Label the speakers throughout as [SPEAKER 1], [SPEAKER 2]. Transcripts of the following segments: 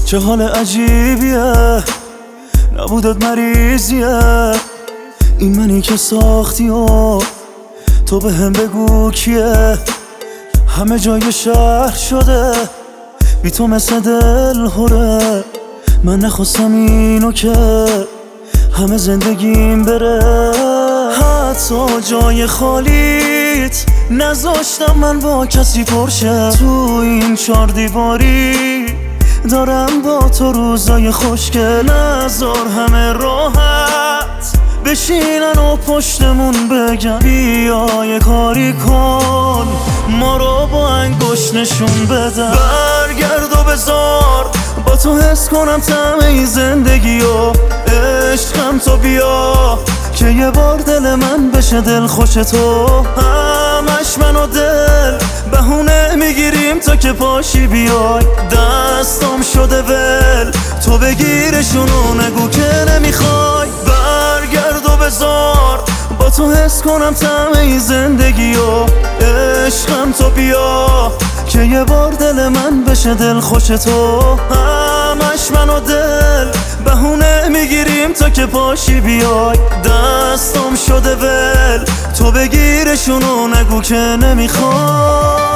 [SPEAKER 1] چه حال عجیبیه، نبودت مریضیه. این منی که ساختی و تو به هم بگو کیه. همه جای شهر شده بی تو مثل دل هره. من نخواستم اینو که همه زندگیم بره. حتی جای خالیت نذاشتم من با کسی پرشه. تو این 4 دیواری دارم با تو روزای خوشگل. نذار همه راحت بشینن و پشتمون بگن بیا یه کاری کن، ما رو با انگشت نشون بدن. برگرد و بذار با تو حس کنم طعم این زندگی و عشقم. تو بیا که یه بار دل من بشه دل خوش تو. همش من و دل بهونه میگیریم تا که پاشی بیای. دستم شده ول تو بگیرشونو نگو که نمیخوای. برگرد و بذار با تو حس کنم طعم این زندگی و عشقم. تو بیا که یه بار دل من بشه دل خوش تو. همش من و دل بهونه میگیریم تا که پاشی بیای. دستم شده ول تو بگیرشونو نگو که نمیخوای.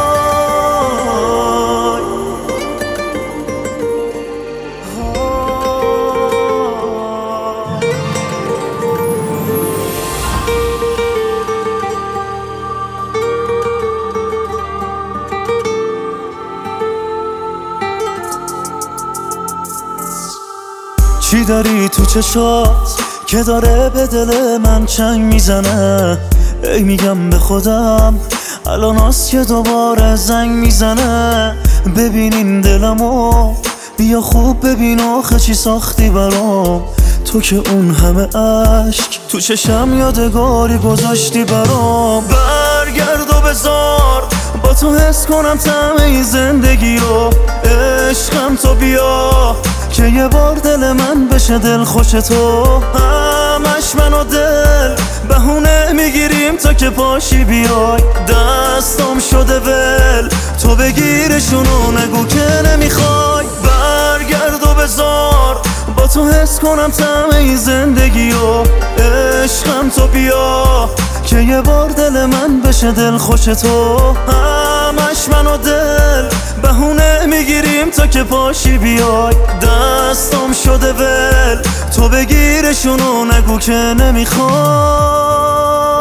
[SPEAKER 1] چی داری تو چشات که داره به دل من چنگ میزنه؟ ای میگم به خودم الان هست که دوباره زنگ میزنه. ببینین دلمو بیا خوب ببین آخه چی ساختی برام. تو که اون همه عشق تو چشم یادگاری گذاشتی برام. برگرد و بذار با تو حس کنم طعم این زندگی رو عشقم. تو بیا که یه بار دل من بشه دل خوش تو. همش من و دل بهونه میگیریم تا که پاشی بیای. دستم شده ول تو بگیرشونو نگو که نمیخوای. برگرد و بذار با تو حس کنم طعم این زندگی و عشقم. تو بیا که یه بار دل من بشه دل خوش تو. همش من و دل بهونه میگیریم تا که پاشی بیای. دستم شده ول تو بگیرشونو نگو که نمیخوای.